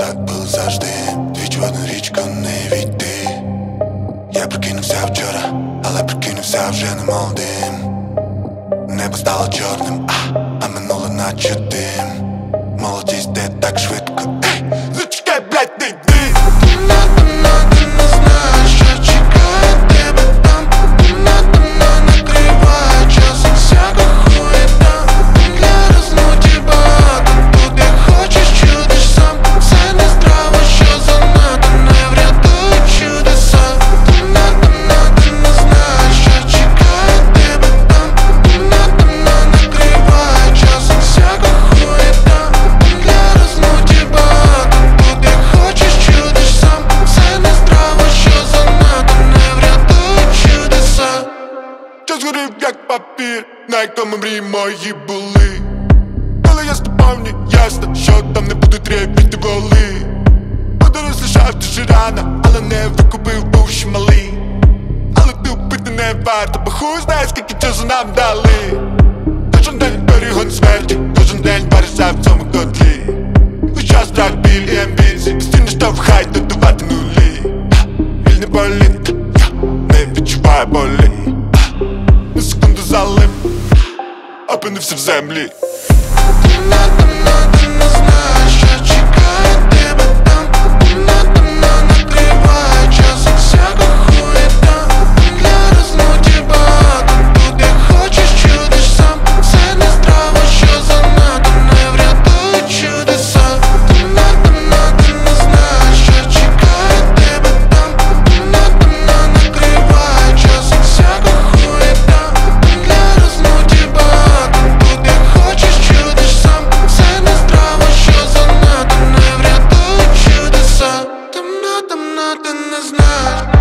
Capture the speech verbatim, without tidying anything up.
так було завжди. Двічі в одну річку не війти. Я прикинувся вчора, але прикинувся вже не молодим. Небо стало чорним, а, а минуло наче дим. Молодість де так швидко, ей, зачекай, блядь, не йди. Час горів як папір, на якому мрії мої були. Коли я з тобою, мені ясно, що там не будуть репіти воли. Подорож лишав дуже рано, але не викупив, був ще малий. Але ти вбити не варто, бо хуй знає, скільки часу нам дали. Кожен день перегон смерті, кожен день варишся в цьому котлі. Весь час страх, біль і амбіції, постійно штовхай додавати нулі. Вільний політ, я не відчуваю болі. На секунду залип, опинився в землі. Темно, темно, ти не знаєш, що чекає тебе там. Темно, темно, накриває часом всяка хуєта. Для розлуки багато, тут як хочеш чудиш сам. Все не страва, що занадто, не врятують чудеса. Темно, темно, ти не знаєш, що чекає тебе там. Темно, темно, накриває часом всяка хуєта. Ти не знаєш.